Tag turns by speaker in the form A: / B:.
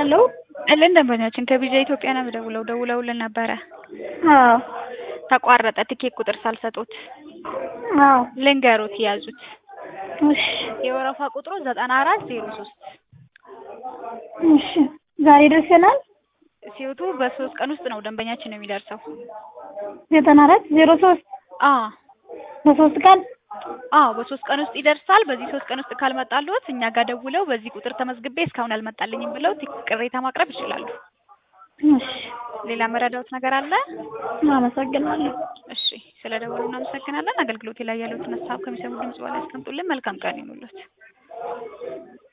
A: ሄሎ
B: ደንበኛችን ከቢጃ ኢትዮጵያ ነው ደውለውልን ነበረ።
A: አዎ
B: ተቋረጠ ትኬት ቁጥር ሳልሰጡት።
A: አዎ
B: ልንገሩት ያዙት።
A: እሺ
B: የወረፋ ቁጥሩ 9403።
A: እሺ ዛሬ ደርሰናል።
B: ሲወጡ በ3 ቀን ውስጥ ነው ደንበኛችን ነው የሚደርሰው።
A: 9403 በ3 ቀን
B: በ3 ቀን ውስጥ ይደርሳል። በዚህ 3 ቀን ውስጥ ካልመጣልዎት እኛ ጋር ደውለው በዚህ ቁጥር ተመዝግቤ እስካሁን አልመጣልኝም ብለው ቅሬታ ማቅረብ ይችላሉ።
A: እሺ
B: ሌላ መረዳዎት ነገር አለ?
A: አመሰግናለሁ።
B: እሺ ስለደወሉ እናመሰግናለን። አገልግሎት ላይ ያለዎትን ሀሳብ ከሚሰሙ ድምጽ በላይ አስቀምጡልን። መልካም ቀን ይሁንልዎት።